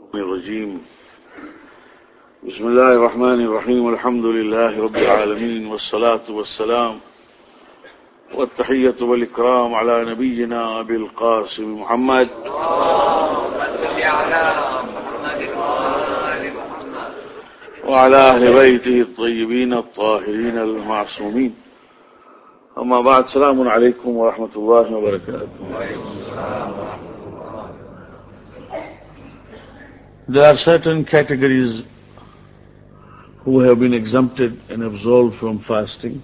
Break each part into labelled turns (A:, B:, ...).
A: الرجيم بسم الله الرحمن الرحيم والحمد لله رب العالمين والصلاة والسلام والتحية والإكرام على نبينا أبي القاسم محمد وعلى أهل بيته الطيبين الطاهرين المعصومين. أما بعد، السلام عليكم ورحمة الله وبركاته. There are certain categories who have been exempted and absolved from fasting.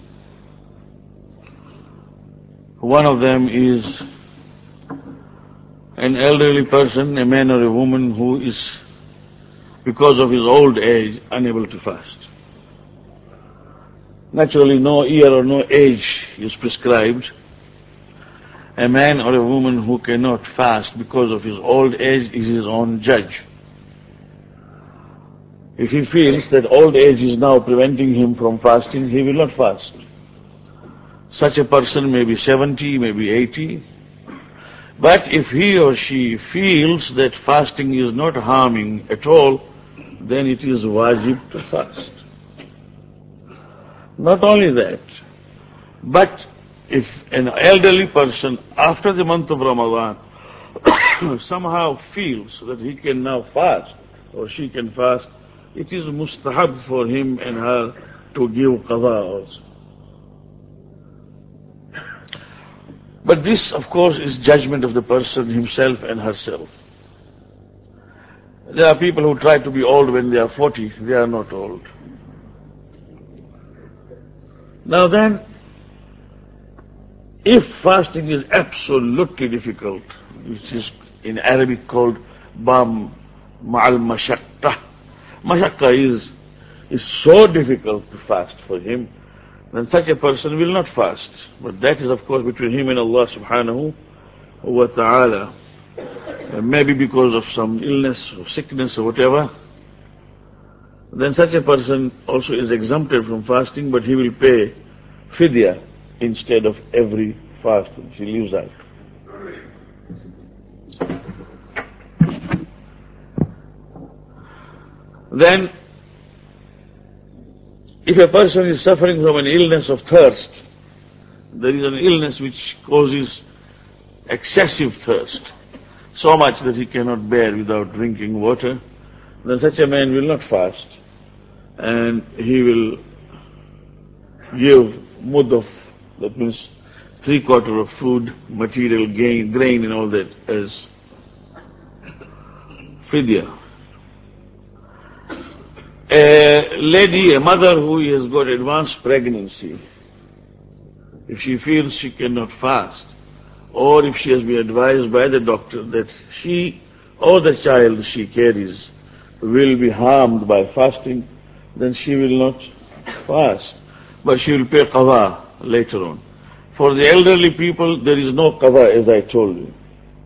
A: One of them is an elderly person, a man or a woman who is, because of his old age, unable to fast. Naturally, no year or no age is prescribed. A man or a woman who cannot fast because of his old age is his own judge. If he feels that old age is now preventing him from fasting, he will not fast. Such a person may be 70, may be 80. But if he or she feels that fasting is not harming at all, then it is wajib to fast. Not only that, but if an elderly person after the month of Ramadan somehow feels that he can now fast or she can fast, it is mustahab for him and her to give qada also. But this, of course, is judgment of the person himself and herself. There are people who try to be old when they are 40. They are not old. Now then, if fasting is absolutely difficult, which is in Arabic called bam ma'al mashaqqa, mashaqqa is so difficult to fast for him, then such a person will not fast. But that is, of course, between him and Allah subhanahu wa ta'ala. Maybe because of some illness or sickness or whatever, then such a person also is exempted from fasting, but he will pay fidya instead of every fasting. He leaves out. Then, if a person is suffering from an illness of thirst, there is an illness which causes excessive thirst, so much that he cannot bear without drinking water, then such a man will not fast, and he will give mud of, that means 3/4 of food, material, grain and all that as fidya. A lady, a mother who has got advanced pregnancy, if she feels she cannot fast, or if she has been advised by the doctor that she or the child she carries will be harmed by fasting, then she will not fast, but she will pay qada later on. For the elderly people, there is no qada, as I told you.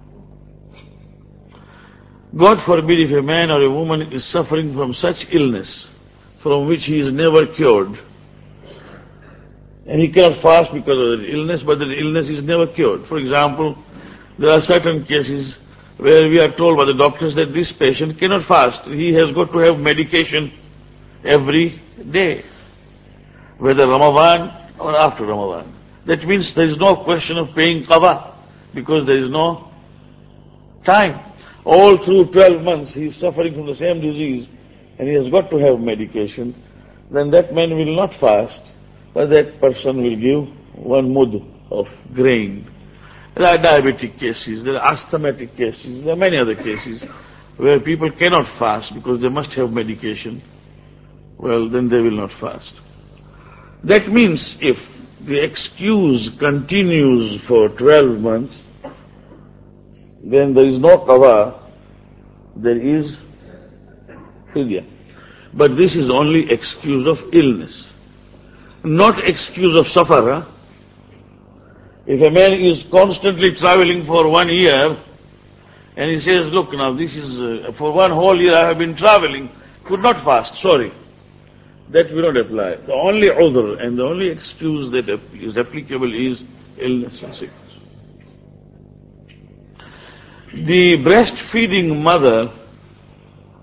A: God forbid if a man or a woman is suffering from such illness from which he is never cured, and he cannot fast because of the illness, but the illness is never cured. For example, there are certain cases where we are told by the doctors that this patient cannot fast. He has got to have medication every day, whether Ramadan or after Ramadan. That means there is no question of paying qada, because there is no time. All through 12 months he is suffering from the same disease and he has got to have medication. Then that man will not fast, but that person will give 1 mud of grain. There are diabetic cases, there are asthmatic cases, there are many other cases where people cannot fast because they must have medication. Well, then they will not fast. That means if the excuse continues for 12 months, then there is no qada, there is fidya. But this is only excuse of illness, not excuse of safar. If a man is constantly traveling for 1 year, and he says, look, now this is, for 1 whole year I have been traveling, could not fast, sorry, that will not apply. The only udhr and the only excuse that is applicable is illness and sickness. The breastfeeding mother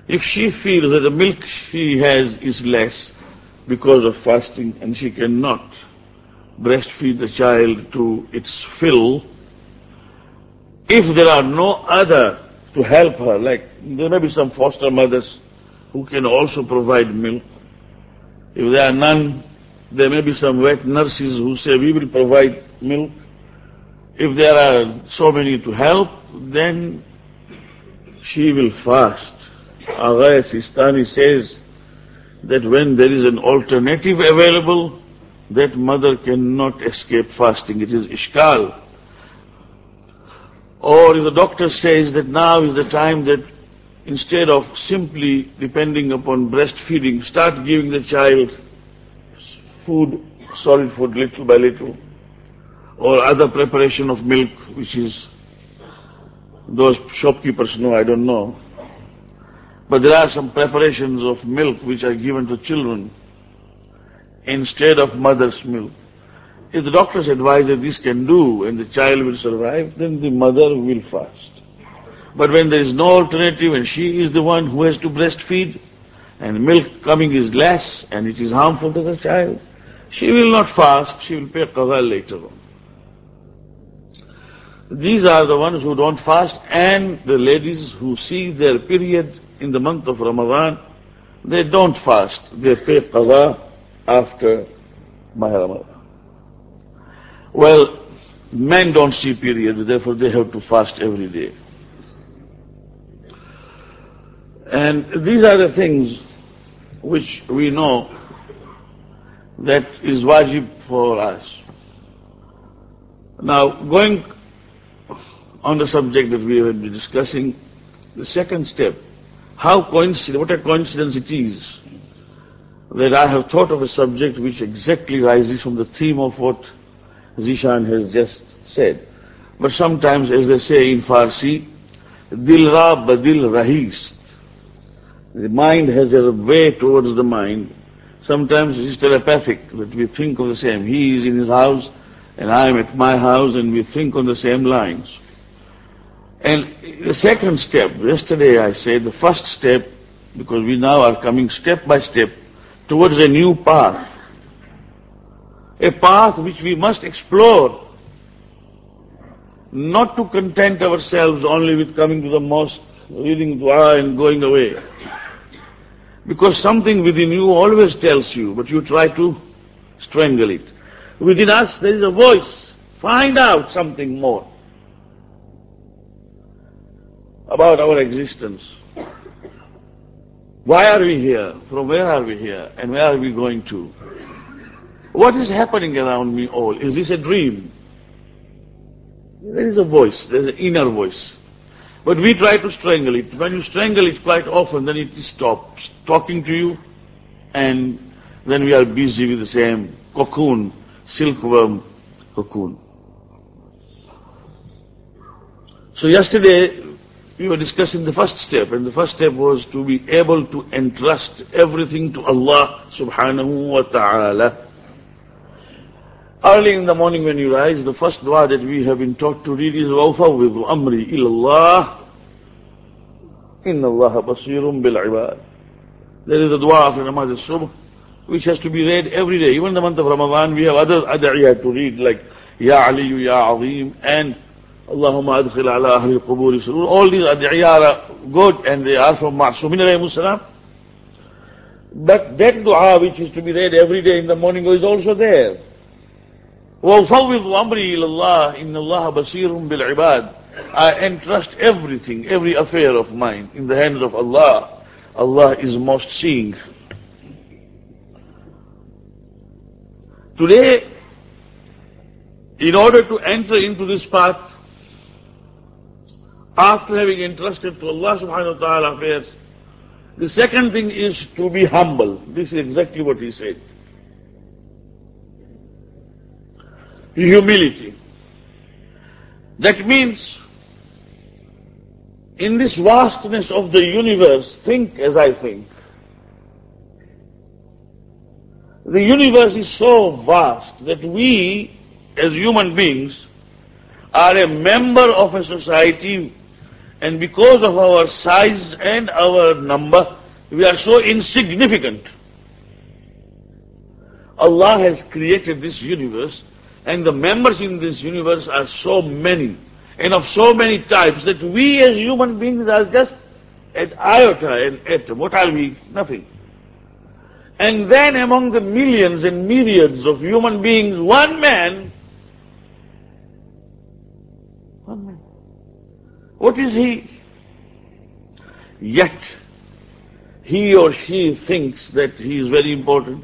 A: If she feels that the milk she has is less because of fasting and she cannot breastfeed the child to its fill, if there are no other to help her, like there may be some foster mothers who can also provide milk. If there are none, there may be some wet nurses who say we will provide milk. If there are so many to help, then she will fast. Agha Sistani says that when there is an alternative available, that mother cannot escape fasting. It is ishkal. Or if the doctor says that now is the time that instead of simply depending upon breastfeeding, start giving the child food, solid food, little by little, or other preparation of milk, which is, those shopkeepers know, I don't know. But there are some preparations of milk which are given to children instead of mother's milk. If the doctors advise that this can do and the child will survive, then the mother will fast. But when there is no alternative and she is the one who has to breastfeed and milk coming is less and it is harmful to the child, she will not fast, she will pay qadha later on. These are the ones who don't fast, and the ladies who see their period in the month of Ramadan, they don't fast, they pay qadha after Maha Ramadan. Well, men don't see periods, therefore they have to fast every day. And these are the things which we know that is wajib for us. Now, going on the subject that we have been discussing, the second step, what a coincidence it is that I have thought of a subject which exactly rises from the theme of what Zishan has just said. But sometimes, as they say in Farsi, Dil ra badil rahist. The mind has a way towards the mind. Sometimes it is telepathic, that we think of the same. He is in his house and I am at my house and we think on the same lines. And the second step, yesterday I said the first step, because we now are coming step by step towards a new path. A path which we must explore, not to content ourselves only with coming to the mosque, reading dua and going away. Because something within you always tells you, but you try to strangle it. Within us there is a voice, find out something more about our existence. Why are we here? From where are we here? And where are we going to? What is happening around me all? Is this a dream? There is a voice, there is an inner voice. But we try to strangle it. When you strangle it quite often, then it stops talking to you, and then we are busy with the same cocoon, silkworm cocoon. So yesterday we were discussing the first step, and the first step was to be able to entrust everything to Allah subhanahu wa ta'ala. Early in the morning when you rise, the first dua that we have been taught to read is وَأُفَوِّضُ أَمْرِي إِلَى اللَّهِ إِنَّ اللَّهَ بَصِيرٌ بِالْعِبَادِ. There is a dua after Namaz al-Subh which has to be read every day. Even in the month of Ramadan we have other ad'iyah to read, like Ya Aliyu Ya Azim and Allahumma adkhil ala ahli al-quburi surur. All these ad'iyah are good and they are from Ma'sumin alayhi salam. But that dua which is to be read every day in the morning is also there. وَأُفَوِّضُ أَمْرِي إِلَى اللَّهِ إِنَّ اللَّهَ بَصِيرٌ بِالْعِبَادِ. I entrust everything, every affair of mine in the hands of Allah. Allah is most seeing. Today, in order to enter into this path, after having entrusted to Allah subhanahu wa ta'ala affairs, the second thing is to be humble. This is exactly what he said. Humility. That means, in this vastness of the universe, think as I think. The universe is so vast that we, as human beings, are a member of a society And because of our size and our number, we are so insignificant. Allah has created this universe, and the members in this universe are so many, and of so many types, that we as human beings are just an iota, an atom. What are we? Nothing. And then among the millions and myriads of human beings, one man. What is he? Yet, he or she thinks that he is very important.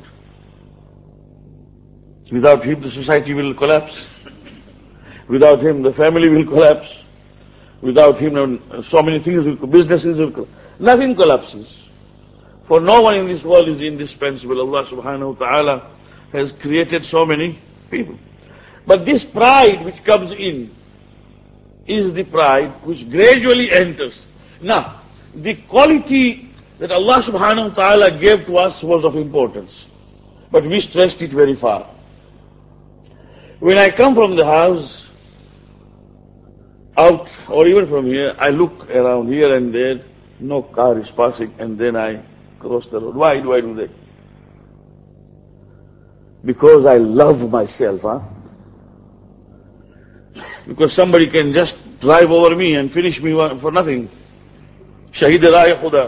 A: Without him, the society will collapse. Without him, the family will collapse. Without him, so many things will, businesses will collapse. Nothing collapses. For no one in this world is indispensable. Allah subhanahu wa ta'ala has created so many people. But this pride which comes in is the pride which gradually enters. Now, the quality that Allah subhanahu wa ta'ala gave to us was of importance. But we stressed it very far. When I come from the house, out, or even from here, I look around here and there, no car is passing, and then I cross the road. Why do I do that? Because I love myself, Because somebody can just drive over me and finish me for nothing. Shahid Rai Khuda.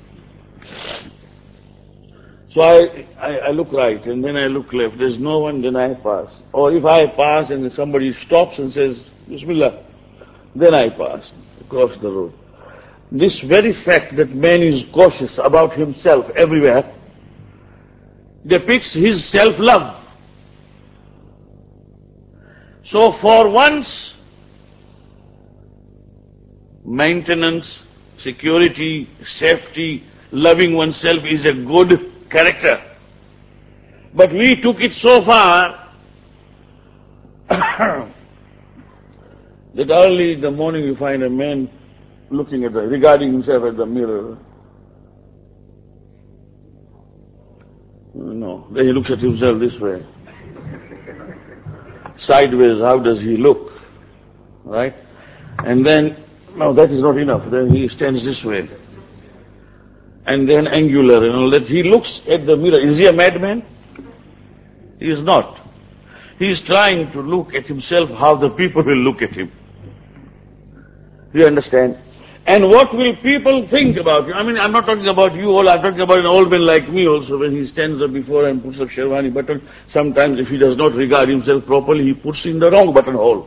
A: So I look right, and then I look left. There's no one, then I pass. Or if I pass and somebody stops and says, Bismillah, then I pass, across the road. This very fact that man is cautious about himself everywhere depicts his self-love. So for once, maintenance, security, safety, loving oneself is a good character. But we took it so far that early in the morning you find a man looking at regarding himself at the mirror. No, then he looks at himself this way. Sideways, how does he look? Right? And then, no, that is not enough. Then he stands this way. And then angular and all that. He looks at the mirror. Is he a madman? He is not. He is trying to look at himself how the people will look at him. Do you understand? And what will people think about you? I mean, I'm not talking about you all, I'm talking about an old man like me also. When he stands up before and puts a sherwani button, sometimes if he does not regard himself properly, he puts in the wrong buttonhole.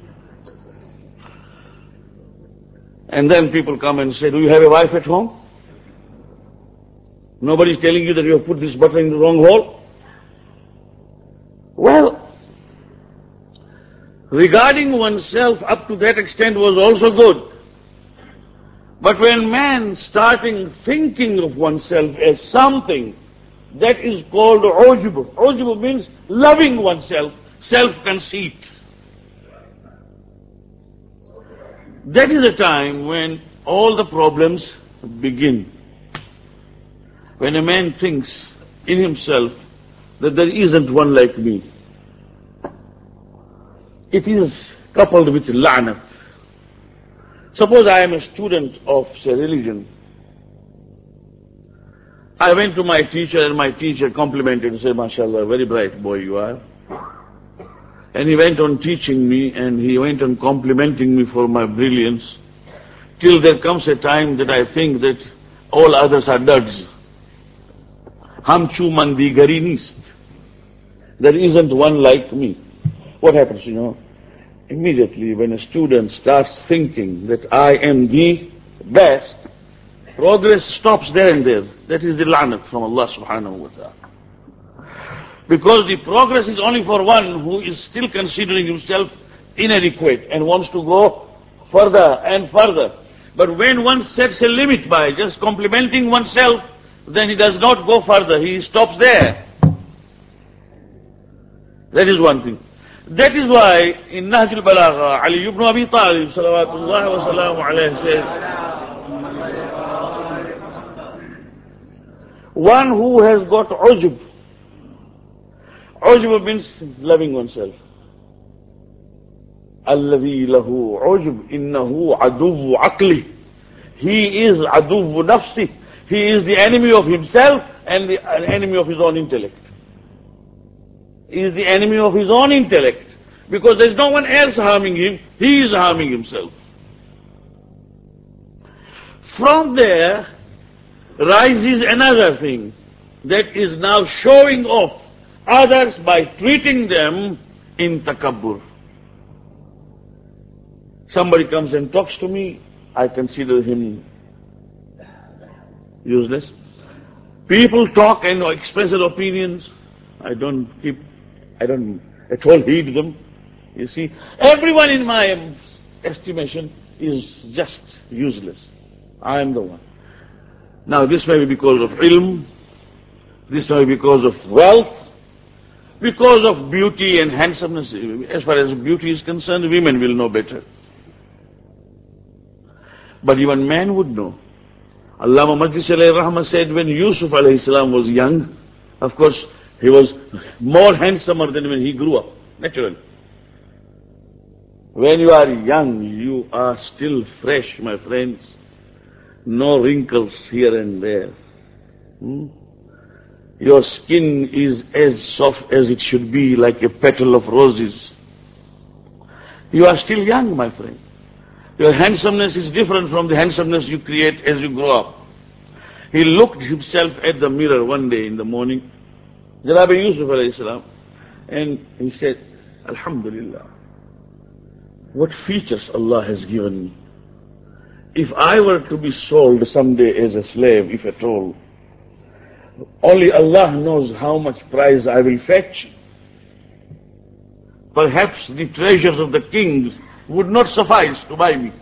A: And then people come and say, do you have a wife at home? Nobody is telling you that you have put this button in the wrong hole? Well, regarding oneself up to that extent was also good. But when man starting thinking of oneself as something, that is called ujub. Ujub means loving oneself, self-conceit. That is a time when all the problems begin. When a man thinks in himself that there isn't one like me. It is coupled with la'nat. Suppose I am a student of, say, religion. I went to my teacher and my teacher complimented and said, MashaAllah, very bright boy you are. And he went on teaching me and he went on complimenting me for my brilliance. Till there comes a time that I think that all others are duds. Ham chu mandi gari nist. There isn't one like me. What happens, you know? Immediately when a student starts thinking that I am the best, progress stops there and there. That is the la'nat from Allah subhanahu wa ta'ala. Because the progress is only for one who is still considering himself inadequate and wants to go further and further. But when one sets a limit by just complimenting oneself, then he does not go further. He stops there. That is one thing. That is why in Nahj al-Balagha, Ali ibn Abi Talib, salawatullahi wa salamu alayhi, says, one who has got ujub. Ujub means loving oneself. الذي له عجب إنه عدو عقله. He is عدو نفسه. He is the enemy of himself and the enemy of his own intellect. He is the enemy of his own intellect. Because there is no one else harming him, he is harming himself. From there rises another thing that is now showing off others by treating them in takabbur. Somebody comes and talks to me, I consider him useless. People talk and express their opinions, I don't at all heed them. You see, everyone in my estimation is just useless. I am the one. Now this may be because of ilm, this may be because of wealth, because of beauty and handsomeness. As far as beauty is concerned, women will know better. But even man would know. Allama Majlis alayhi rahmah said when Yusuf alayhi salam was young, of course, he was more handsomer than when he grew up, naturally. When you are young, you are still fresh, my friends. No wrinkles here and there. Your skin is as soft as it should be, like a petal of roses. You are still young, my friend. Your handsomeness is different from the handsomeness you create as you grow up. He looked himself at the mirror one day in the morning, Janabi Yusuf alayhi salam, and he said, Alhamdulillah, what features Allah has given me. If I were to be sold someday as a slave, if at all, only Allah knows how much price I will fetch. Perhaps the treasures of the kings would not suffice to buy me.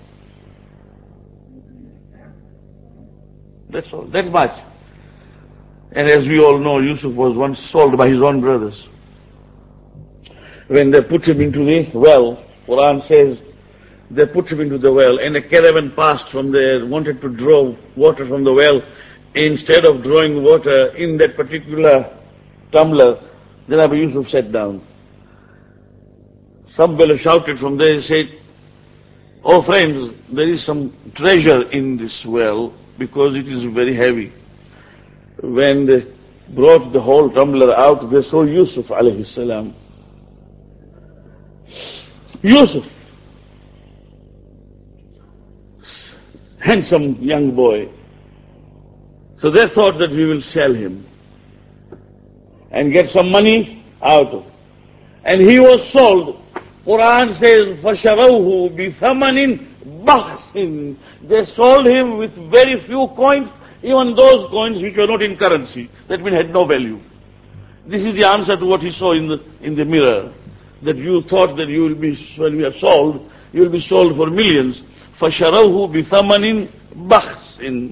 A: That's all, that much. And as we all know, Yusuf was once sold by his own brothers. When they put him into the well, Quran says, they put him into the well, and a caravan passed from there, wanted to draw water from the well. Instead of drawing water in that particular tumbler, Janabi Yusuf sat down. Some fellow shouted from there and said, oh friends, there is some treasure in this well because it is very heavy. When they brought the whole tumbler out, they saw Yusuf alayhi salam. Yusuf, handsome young boy. So they thought that we will sell him and get some money out of it. And he was sold. Quran says, فَشَرَوْهُ بِثَمَنٍ بَخْسٍ. They sold him with very few coins, even those coins which were not in currency. That means had no value. This is the answer to what he saw in the mirror. That you thought that you will be, when we are sold, you will be sold for millions. فَشَرَوْهُ بِثَمَنٍ بَخْسٍ.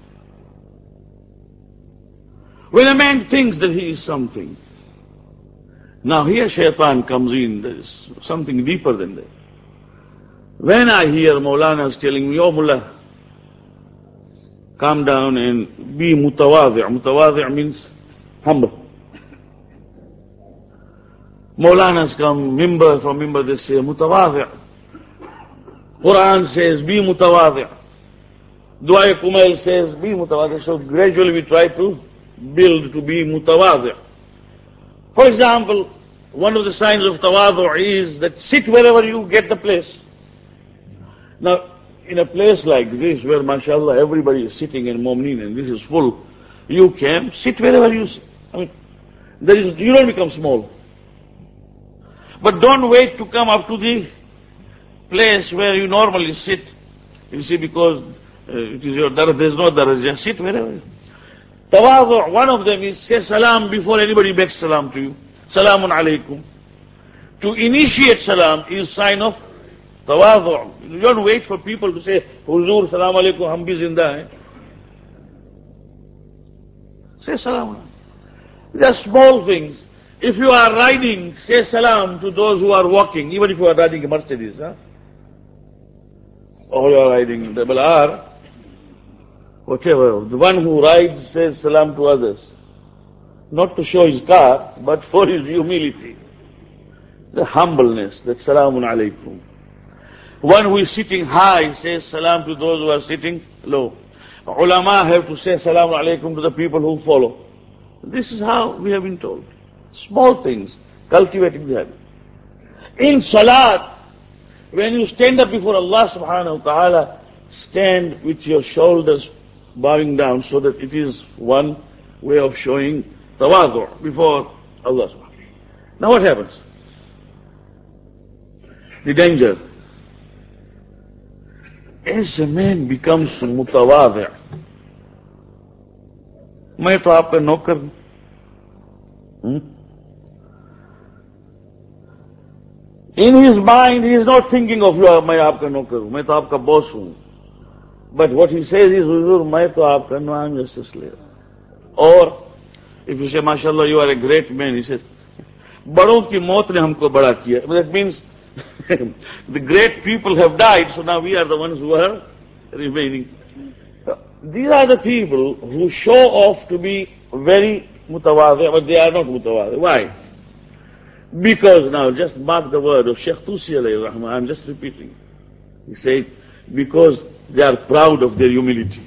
A: When a man thinks that he is something, now here shaitan comes in, there is something deeper than that. When I hear Maulanas telling me, oh Mullah, calm down and be mutawadi'. Mutawadi' means humble. Maulanas come, from mimbar they say, mutawadi'. Quran says, be mutawadi'. Dua Kumail says, be mutawadi'. So gradually we try to build to be mutawadi'. For example, one of the signs of tawadu' is that sit wherever you get the place. Now, in a place like this, where mashallah everybody is sitting in Momnin and this is full, you can sit wherever you sit. I mean, you don't become small. But don't wait to come up to the place where you normally sit. You see, because it is your darajah, there is no darajah, sit wherever. Tawadu', one of them is say salam before anybody makes salam to you. Salamun alaykum. To initiate salam is sign of tawadu'. You don't wait for people to say, Huzur, salam alaykum, hum bhi zinda hai. Say salam. They are small things. If you are riding, say salam to those who are walking, even if you are riding a Mercedes. Or you are riding double R. Whatever, the one who rides says salam to others. Not to show his car, but for his humility. The humbleness, that salamun alaykum. One who is sitting high says salam to those who are sitting low. Ulama have to say salam alaikum to the people who follow. This is how we have been told. Small things, cultivating the habit. In salat, when you stand up before Allah subhanahu wa ta'ala, stand with your shoulders bowing down so that it is one way of showing tawadu before Allah subhanahu wa ta'ala. Now what happens? The danger. As a man becomes mutawadi', मैं तो आपका नौकर हूं. In his mind, he is not thinking of you, मैं आपका नौकर हूं, मैं तो आपका boss हूं. But what he says is, Huzur, मैं तो आपका, no, I'm just a slave. Or, if you say, MashaAllah, you are a great man, he says, बड़ों की मौत ने हमको बड़ा किया. That means, the great people have died, so now we are the ones who are remaining. These are the people who show off to be very mutawadi, but they are not mutawadi. Why? Because now, just mark the word of Shaykh Tusi alayhi rahmah, I'm just repeating. He said, because they are proud of their humility.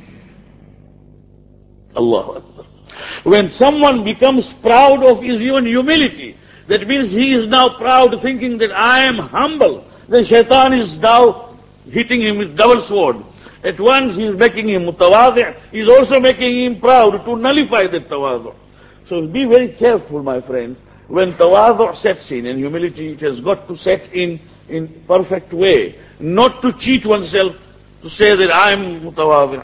A: Allahu Akbar. When someone becomes proud of his own humility, that means he is now proud, thinking that I am humble. Then shaitan is now hitting him with double sword. At once he is making him mutawadi', he is also making him proud to nullify that tawadu'. So be very careful, my friend. When tawadu' sets in and humility, it has got to set in perfect way. Not to cheat oneself, to say that I am mutawadi'.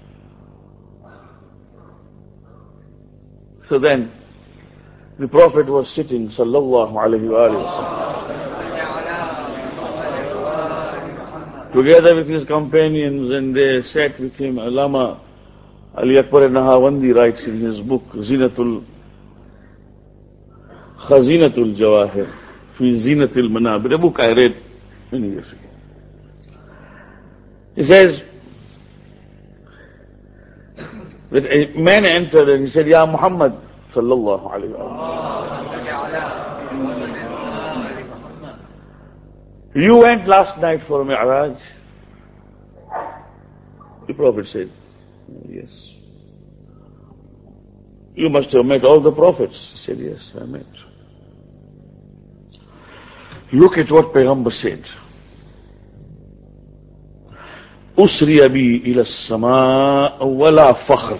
A: So then, the Prophet was sitting, sallallahu alayhi wa sallam, together with his companions, and they sat with him. Allama Ali Akbar Nahawandi writes in his book, Khazinatul Jawahir, fi Zinatul Manabir, a book I read many years ago. He says that a man entered and he said, Ya Muhammad, sallallahu alayhi wa sallam, you went last night for Mi'raj? The Prophet said, yes. You must have met all the prophets. He said, yes, I met. Look at what Payghambar said. Usri abi ila as-sama' wala fakhr.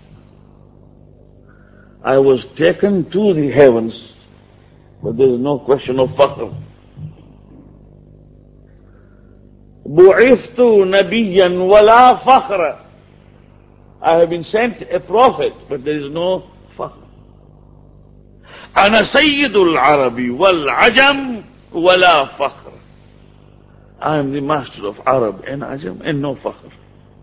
A: I was taken to the heavens, but there is no question of fakhr. Bu'ithtu nabiyyan wala fakhr. I have been sent a prophet, but there is no fakhr. Ana sayyidul arabi wal ajam wala fakhr. I am the master of Arab and Ajam and no fakhr.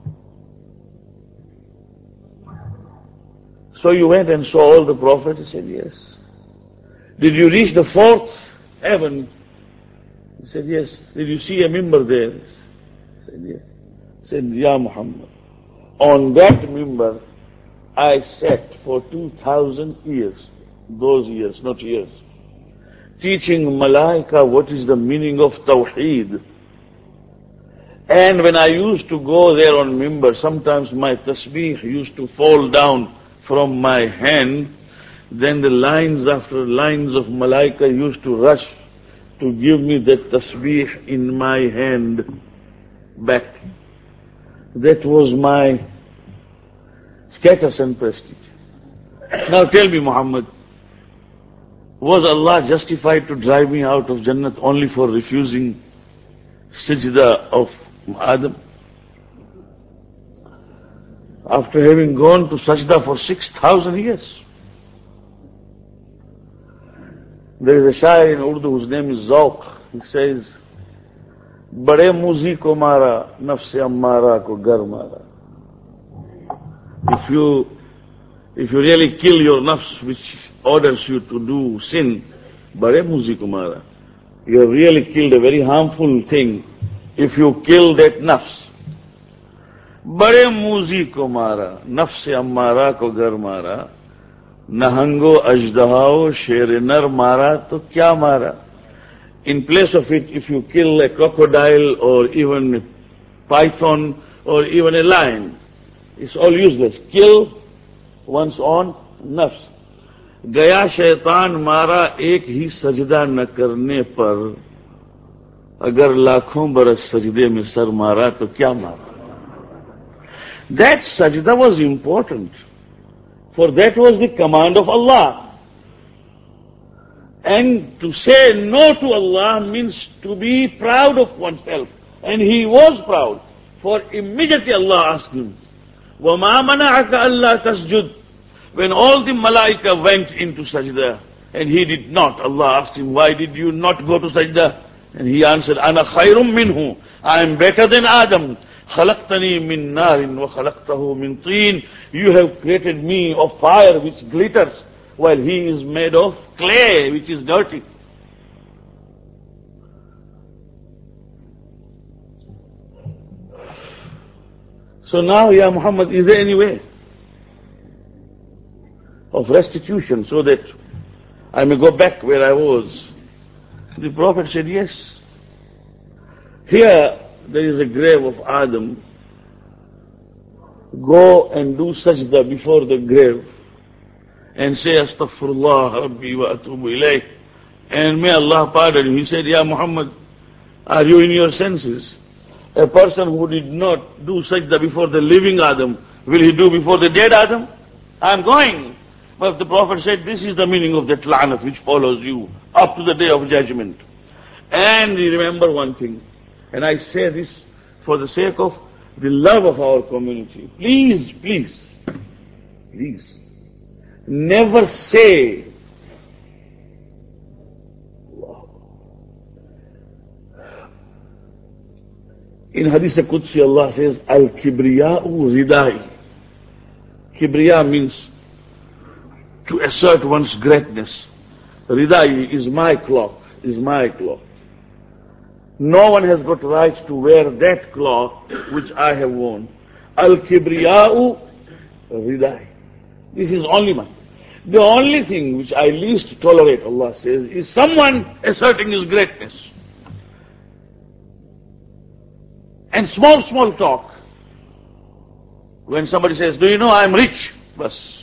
A: So you went and saw all the prophets? He said, yes. Did you reach the fourth heaven? He said, yes. Did you see a mimbar there? He said, yes. He said, Ya Muhammad, on that mimbar I sat for 2,000 years. Those years, not years. Teaching Malaika what is the meaning of Tawheed. And when I used to go there on mimbar, sometimes my tasbih used to fall down from my hand. Then the lines after lines of Malaika used to rush to give me that tasbih in my hand back. That was my status and prestige. Now tell me, Muhammad, was Allah justified to drive me out of Jannat only for refusing sajda of Adam? After having gone to sajda for 6,000 years. There is a shair in Urdu whose name is Zawq. He says, Bade muzi ko mara, nafse ammara ko gar mara. If you really kill your nafs, which orders you to do sin, Bade muzi ko mara. You have really killed a very harmful thing. If you kill that nafs, बड़े मूजी को मारा, नफ्स अम्मारा को घर मारा, नहंगो अजदहाओ शेर नर मारा तो क्या मारा? In place of it, if you kill a crocodile or even a python or even a lion, it's all useless. Kill one's own nafs. गया शैतान मारा एक ही सजदा न करने पर, अगर लाखों बरस सजदे में सर मारा तो क्या मारा? That sajda was important, for that was the command of Allah. And to say no to Allah means to be proud of oneself. And he was proud, for immediately Allah asked him, وَمَا مَنَعَكَ أَلَّا تَسْجُدْ. When all the malaika went into sajda, and he did not, Allah asked him, why did you not go to sajda? And he answered, أَنَا خَيْرٌ مِّنْهُ. I am better than Adam. خَلَقْتَنِي مِن نَارٍ وَخَلَقْتَهُ مِن طِينٍ. You have created me of fire which glitters, while he is made of clay which is dirty. So now, Ya Muhammad, is there any way of restitution so that I may go back where I was? The Prophet said, yes. Here there is a grave of Adam. Go and do sajda before the grave and say, Astaghfirullah Rabbi wa atubu ilayh, and may Allah pardon you. He said, Ya Muhammad, are you in your senses? A person who did not do sajda before the living Adam, will he do before the dead Adam? I am going. But the Prophet said, this is the meaning of that la'nat which follows you up to the day of judgment. And remember one thing, and I say this for the sake of the love of our community. Please, please, please, never say, in Hadith Qudsi Allah says, Al-Kibriya'u Ridai. Kibriya means to assert one's greatness. Ridai is my cloth, is my cloth. No one has got right to wear that cloth which I have worn. Al-Kibriya'u Ridai. This is only mine. The only thing which I least tolerate, Allah says, is someone asserting his greatness. And small talk. When somebody says, do you know I am rich? Bas.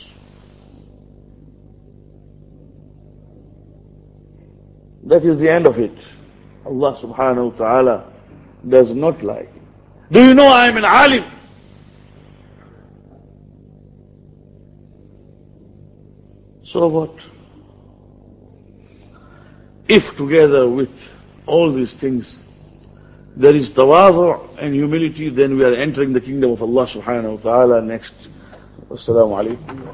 A: That is the end of it. Allah subhanahu wa ta'ala does not lie. Do you know I am an alim? So what? If together with all these things there is tawadu and humility, then we are entering the kingdom of Allah subhanahu wa ta'ala next. Assalamu alaikum.